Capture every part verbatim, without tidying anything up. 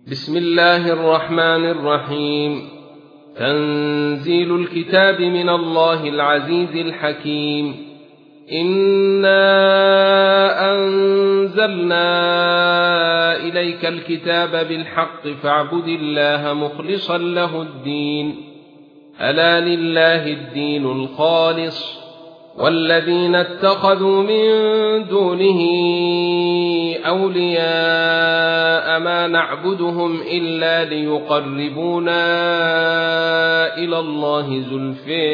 بسم الله الرحمن الرحيم. تنزيل الكتاب من الله العزيز الحكيم. إنا أنزلنا إليك الكتاب بالحق فاعبد الله مخلصا له الدين. ألا لله الدين الخالص، والذين اتخذوا من دونه أولياء ما نعبدهم إلا ليقربونا إلى الله زلفى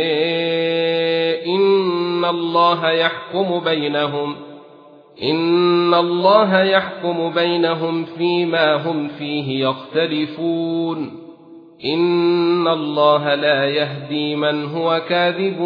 إن الله يحكم بينهم إن الله يحكم بينهم فيما هم فيه يختلفون. إن الله لا يهدي من هو كاذب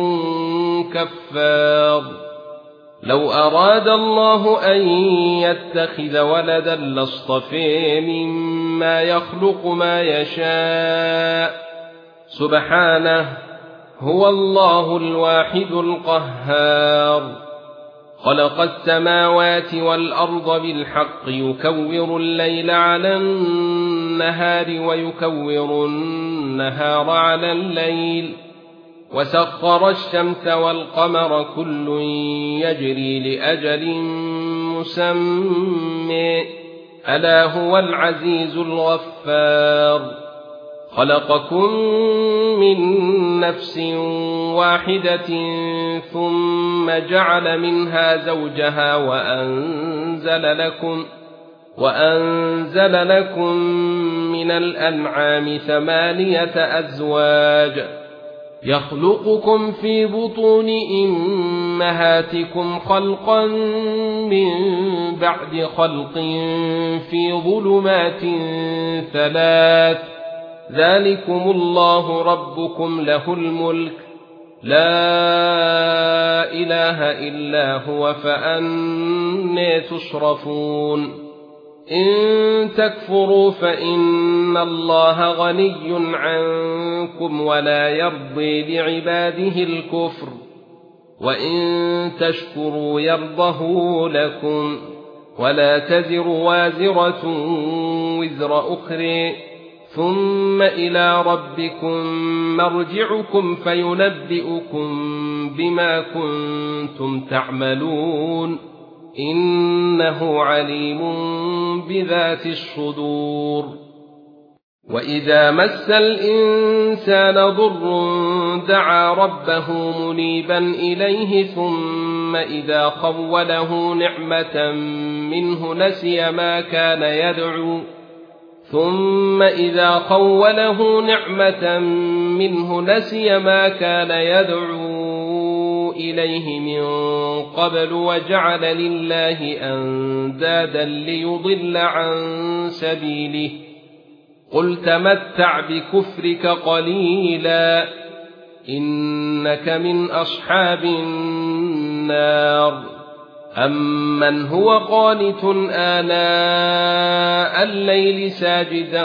كفار. لو أراد الله أن يتخذ ولدا لاصطفى مما يخلق ما يشاء، سبحانه، هو الله الواحد القهار. خلق السماوات والأرض بالحق يكور الليل على النهار ويكور النهار على الليل، وسخر الشمس والقمر كل يجري لأجل مسمى، ألا هو العزيز الغفار. خلقكم من نفس واحدة ثم جعل منها زوجها وأنزل لكم وأنزل لكم من الأنعام ثمانية أزواج يخلقكم في بطون أمهاتكم خلقا من بعد خلق في ظلمات ثلاث، ذلكم الله ربكم له الملك، لا إله إلا هو، فأنى تصرفون. إن تكفروا فإن الله غني عنكم ولا يرضي لعباده الكفر، وإن تشكروا يرضه لكم، ولا تزر وازرة وزر أخرى، ثم إلى ربكم مرجعكم فينبئكم بما كنتم تعملون، إنه عليم بذات الصدور. وإذا مس الإنسان ضر دعا ربه منيبا إليه ثم إذا خوله نعمة منه نسي ما كان يدعو ثم إذا خوله نعمة منه نسي ما كان يدعو إليه من قبل وجعل لله أندادا ليضل عن سبيله. قل تمتع بكفرك قليلا إنك من أصحاب النار. أمن هو قانت آناء الليل ساجدا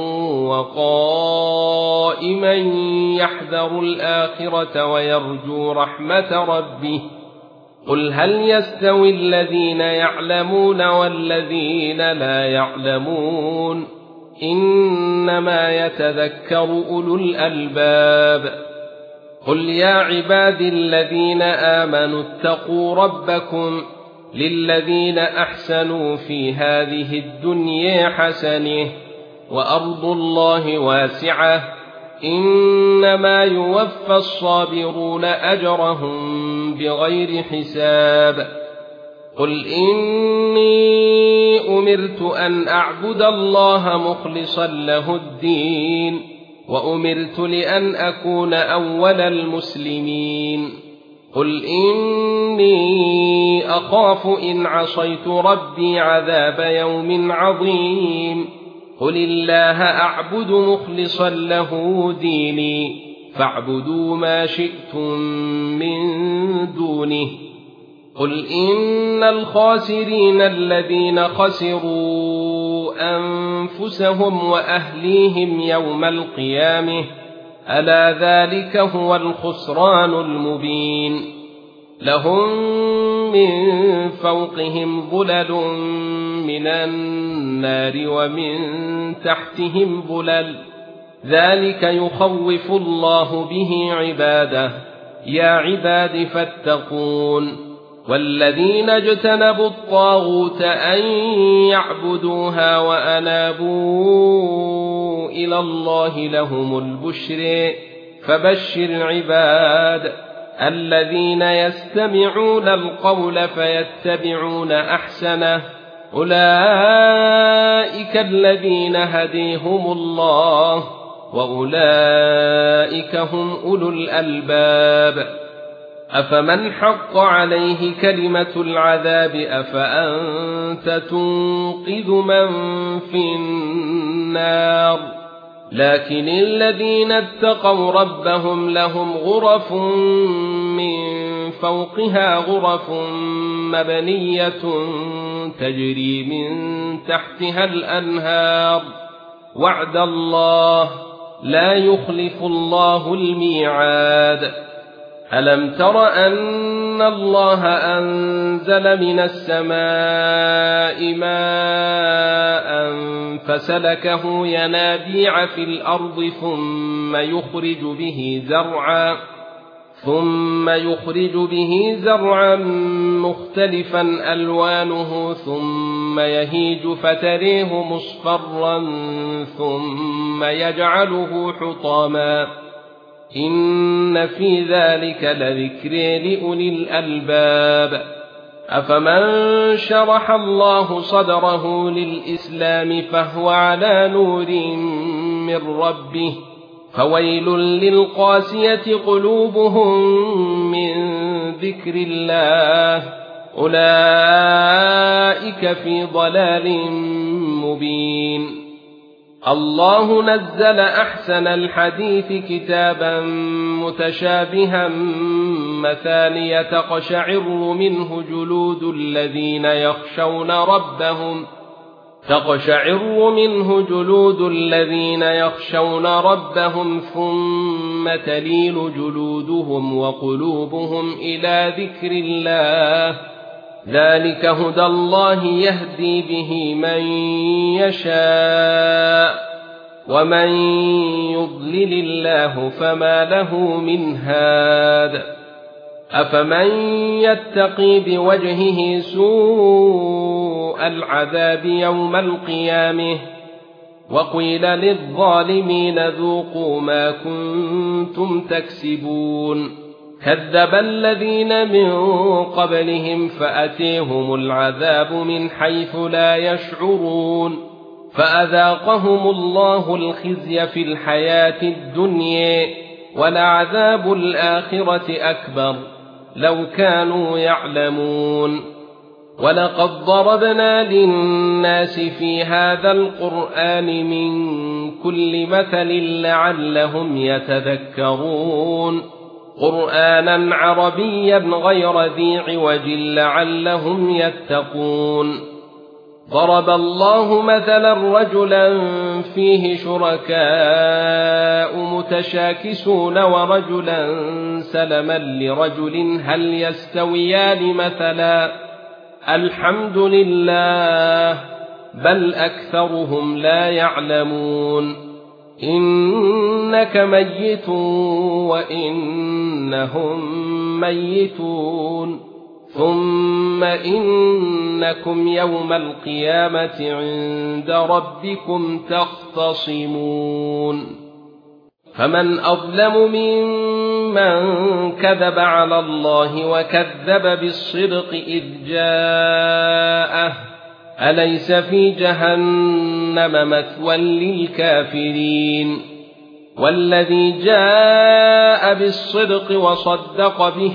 وقائما يحذر الآخرة ويرجو رحمة ربه. قل هل يستوي الذين يعلمون والذين لا يعلمون، إنما يتذكر أولو الألباب. قل يا عبادي الذين آمنوا اتقوا ربكم للذين أحسنوا في هذه الدنيا حسنة وأرض الله واسعة، إنما يوفى الصابرون أجرهم بغير حساب. قل إني أمرت أن أعبد الله مخلصا له الدين، وأمرت لأن أكون أول المسلمين. قل إني أخاف إن عصيت ربي عذاب يوم عظيم. قل الله أعبد مخلصا له ديني، فاعبدوا ما شئتم من دونه. قل إن الخاسرين الذين خسروا أنفسهم وأهليهم يوم القيامة، ألا ذلك هو الخسران المبين. لهم من فوقهم ظلل من النار ومن تحتهم ظلل ذلك يخوف الله به عباده يا عباد فاتقون والذين اجتنبوا الطاغوت أن يعبدوها وأنابوا إلى الله لهم البشر فبشر عباد الذين يستمعون القول فيتبعون أحسنه أولئك الذين هديهم الله وأولئك هم أولو الألباب أفمن حق عليه كلمة العذاب أفأنت تنقذ من في النار لكن الذين اتقوا ربهم لهم غرف من فوقها غرف مبنية تجري من تحتها الأنهار وعد الله لا يخلف الله الميعاد ألم تر أن الله أنزل من السماء ماء فسلكه ينابيع في الأرض ثم يخرج به زرعا ثم يخرج به زرعا مختلفا ألوانه ثم يهيج فتريه مصفرا ثم يجعله حطاما إن في ذلك لذكر لأولي الألباب أفمن شرح الله صدره للإسلام فهو على نور من ربه فويل للقاسية قلوبهم من ذكر الله أولئك في ضلال مبين الله نزل أحسن الحديث كتابا متشابها مثانية تقشعر منه جلود الذين يخشون ربهم تقشعر منه جلود الذين يخشون ربهم ثم تلين جلودهم وقلوبهم إلى ذكر الله ذلك هدى الله يهدي به من يشاء ومن يضلل الله فما له من هاد أفمن يتقي بوجهه سوء العذاب يوم القيامة وقيل للظالمين ذوقوا ما كنتم تكسبون كذب الذين من قبلهم فأتيهم العذاب من حيث لا يشعرون فأذاقهم الله الخزي في الحياة الدنيا ولعذاب الآخرة أكبر لو كانوا يعلمون ولقد ضربنا للناس في هذا القرآن من كل مثل لعلهم يتذكرون قرآنا عربيا غير ذي عوج لعلهم يتقون ضرب الله مثلا رجلا فيه شركاء متشاكسون ورجلا سلما لرجل هل يستويان مثلا الحمد لله بل أكثرهم لا يعلمون إنك ميت وإنهم ميتون ثم إنكم يوم القيامة عند ربكم تختصمون فمن أظلم ممن كذب على الله وكذب بالصدق إذ جاءه أليس في جهنم مثوى للكافرين والذي جاء بالصدق وصدق به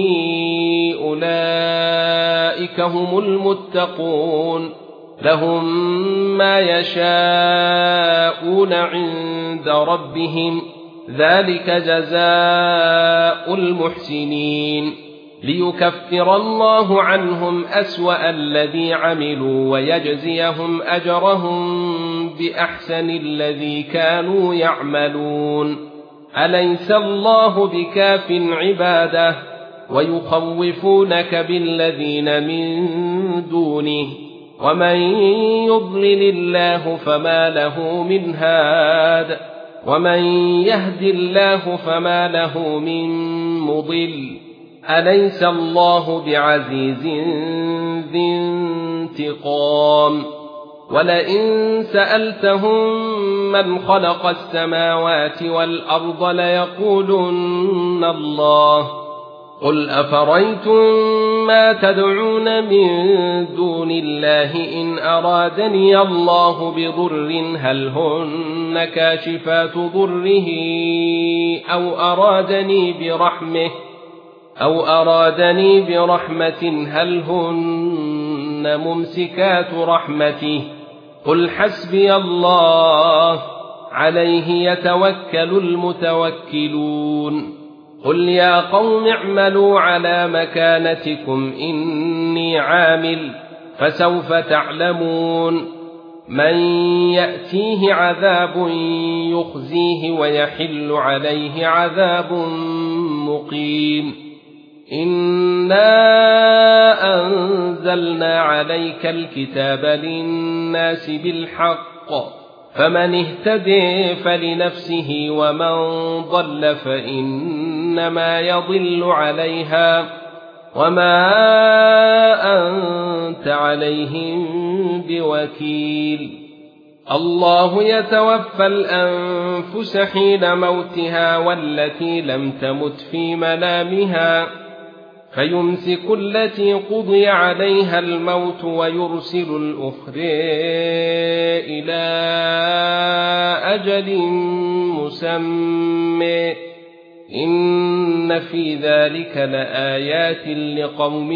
أولئك هم المتقون لهم ما يشاءون عند ربهم ذلك جزاء المحسنين ليكفر الله عنهم أسوأ الذي عملوا ويجزيهم أجرهم بأحسن الذي كانوا يعملون أليس الله بكاف عباده ويخوفونك بالذين من دونه ومن يضلل الله فما له من هاد ومن يهد الله فما له من مضل أليس الله بعزيز ذي انتقام ولئن سألتهم من خلق السماوات والأرض ليقولن الله قل أفريتم ما تدعون من دون الله إن أرادني الله بضر هل هن كاشفات ضره أو أرادني برحمه أو أرادني برحمة هل هن ممسكات رحمته قل حسبي الله عليه يتوكل المتوكلون قل يا قوم اعملوا على مكانتكم إني عامل فسوف تعلمون من يأتيه عذاب يخزيه ويحل عليه عذاب مقيم إنا أنزلنا عليك الكتاب للناس بالحق فمن اهتدي فلنفسه ومن ضل فإنما يضل عليها وما أنت عليهم بوكيل الله يتوفى الأنفس حين موتها والتي لم تمت في منامها فيمسك التي قضي عليها الموت ويرسل الأخرى إلى أجل مسمى إن في ذلك لآيات لقوم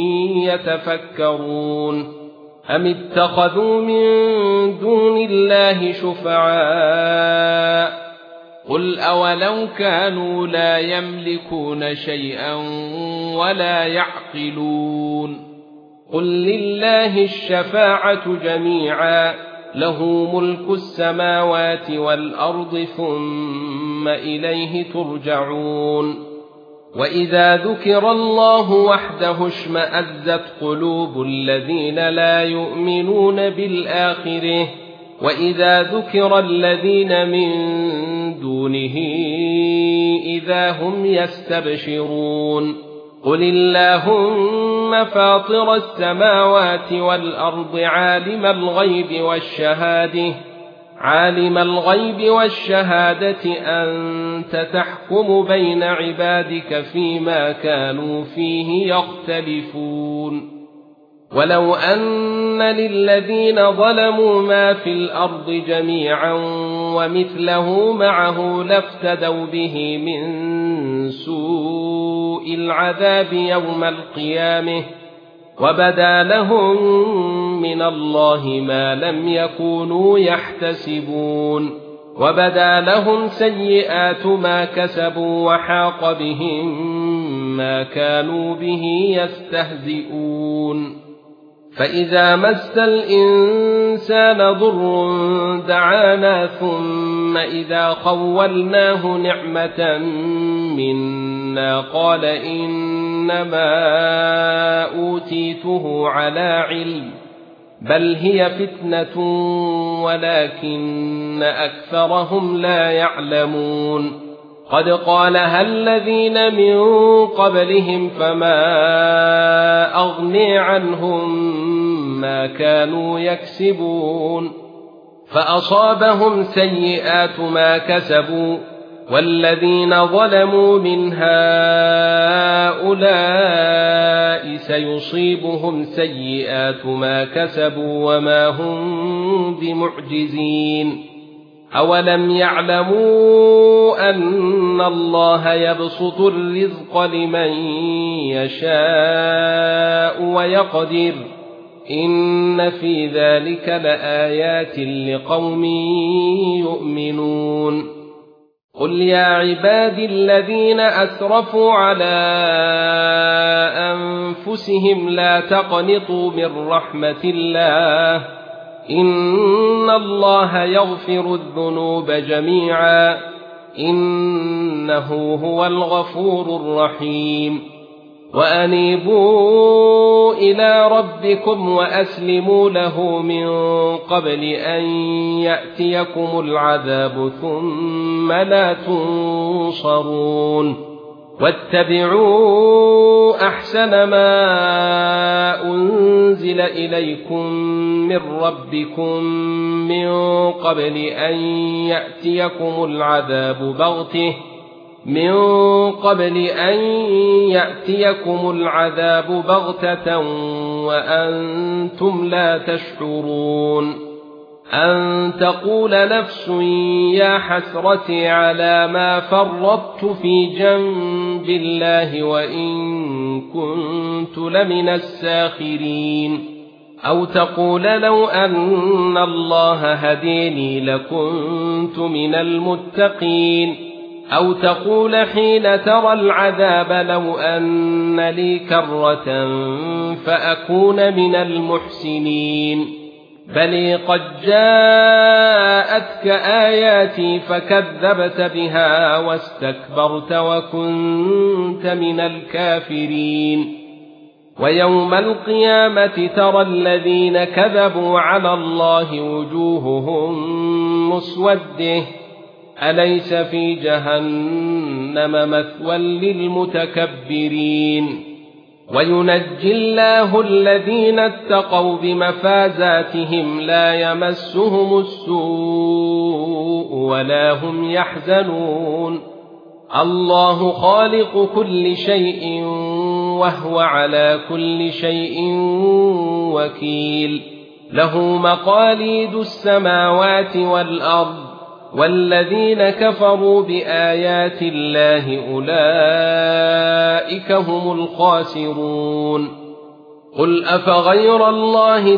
يتفكرون أم اتخذوا من دون الله شفعاء قل أولو كانوا لا يملكون شيئا ولا يعقلون قل لله الشفاعة جميعا له ملك السماوات والأرض ثم إليه ترجعون وإذا ذكر الله وحده اشمأزت قلوب الذين لا يؤمنون بالآخرة وإذا ذكر الذين من دونه إذا هم يستبشرون قل اللهم فاطر السماوات والأرض عالم الغيب والشهادة عالم الغيب والشهادة أنت تحكم بين عبادك فيما كانوا فيه يختلفون ولو أن للذين ظلموا ما في الأرض جميعا ومثله معه لافتدوا به من سوء العذاب يوم القيامة وبدا لهم من الله ما لم يكونوا يحتسبون وبدا لهم سيئات ما كسبوا وحاق بهم ما كانوا به يستهزئون فإذا مس الإنسان ضر دعانا ثم إذا خولناه نعمة منا قال إنما أوتيته على علم بل هي فتنة ولكن أكثرهم لا يعلمون قد قالها الذين من قبلهم فما أغني عنهم ما كانوا يكسبون فأصابهم سيئات ما كسبوا والذين ظلموا من هؤلاء سيصيبهم سيئات ما كسبوا وما هم بمعجزين أولم يعلموا أن الله يبسط الرزق لمن يشاء ويقدر إن في ذلك لآيات لقوم يؤمنون قل يا عبادي الذين أسرفوا على أنفسهم لا تقنطوا من رحمة الله إن الله يغفر الذنوب جميعا إنه هو الغفور الرحيم وأنيبوا إلى ربكم وأسلموا له من قبل أن يأتيكم العذاب ثم لا تنصرون واتبعوا أحسن ما أنزل إليكم من ربكم من قبل أن يأتيكم العذاب بغتة من قبل أن يأتيكم العذاب بغتة وأنتم لا تشعرون أن تقول نفس يا حسرتي على ما فرطت في جنب الله وإن كنت لمن الساخرين أو تقول لو أن الله هديني لكنت من المتقين أو تقول حين ترى العذاب لو أن لي كرة فأكون من المحسنين بل قد جاءتك آياتي فكذبت بها واستكبرت وكنت من الكافرين ويوم القيامة ترى الذين كذبوا على الله وجوههم مسودة أليس في جهنم مثوى للمتكبرين وينجي الله الذين اتقوا بمفازاتهم لا يمسهم السوء ولا هم يحزنون الله خالق كل شيء وهو على كل شيء وكيل له مقاليد السماوات والأرض والذين كفروا بآيات الله أولئك هم الخاسرون قل أفغير الله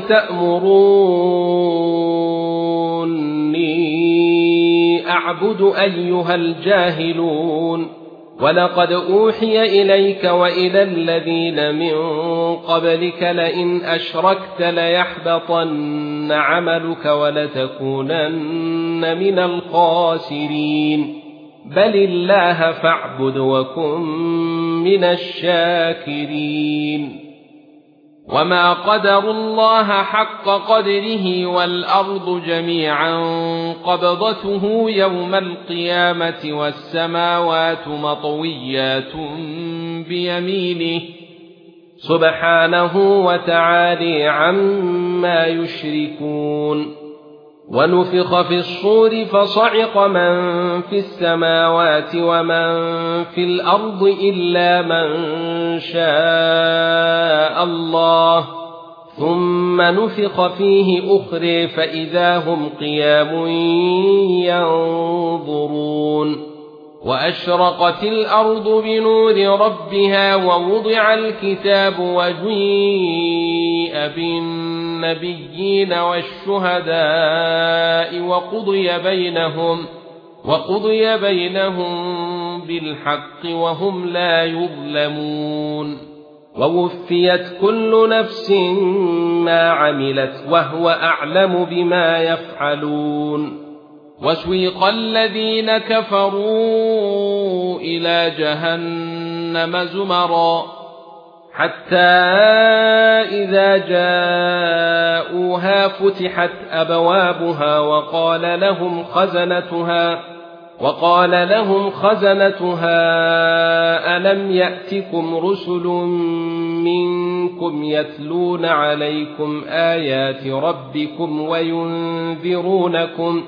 تأمروني أعبد أيها الجاهلون ولقد أوحي إليك وإلى الذين من قبلك لئن أشركت ليحبطن عملك ولتكونن من الخاسرين بل الله فاعبد وكن من الشاكرين وما قدروا الله حق قدره والأرض جميعا قبضته يوم القيامة والسماوات مطويات بيمينه سبحانه وتعالى عما يشركون ونفخ في الصور فصعق من في السماوات ومن في الأرض إلا من شاء الله ثم نفخ فيه أخرى فإذا هم قيام ينظرون وأشرقت الأرض بنور ربها ووضع الكتاب وجيء بالنبيين والشهداء وقضي بينهم وقضي بينهم بالحق وهم لا يظلمون ووفيت كل نفس ما عملت وهو أعلم بما يفعلون وسويق الذين كفروا إلى جهنم زمرا حتى إذا جاءوها فتحت أبوابها وقال لهم خزنتها وقال لهم خزنتها ألم يأتكم رسل منكم يتلون عليكم آيات ربكم وينذرونكم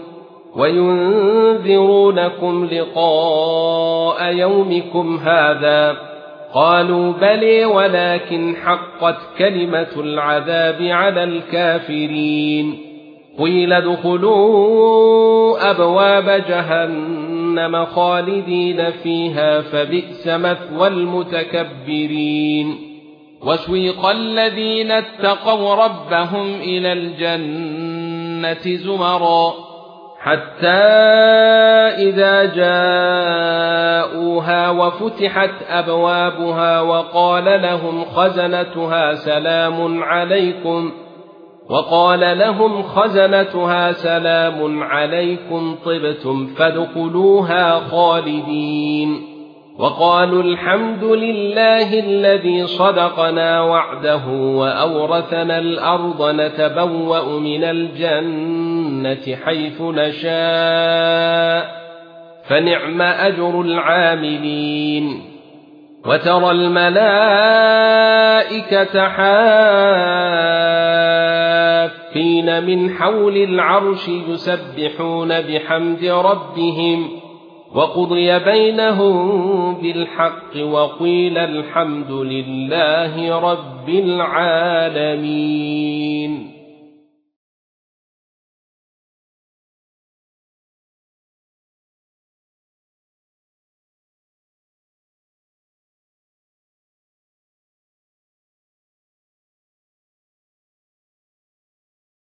وينذرونكم لقاء يومكم هذا قالوا بلى ولكن حقت كلمة العذاب على الكافرين قيل ادخلوا أبواب جهنم خالدين فيها فبئس مثوى المتكبرين وسويق الذين اتقوا ربهم إلى الجنة زمرا حتى إذا جاءوها وفتحت أبوابها وقال لهم خزنتها سلام عليكم وقال لهم خزنتها سلام عليكم طبتم فادخلوها خالدين وقالوا الحمد لله الذي صدقنا وعده وأورثنا الأرض نتبوأ من الجنة حيث نشاء فنعم أجر العاملين وترى الملائكة حافين من حول العرش يسبحون بحمد ربهم وقضي بينهم بالحق وقيل الحمد لله رب العالمين.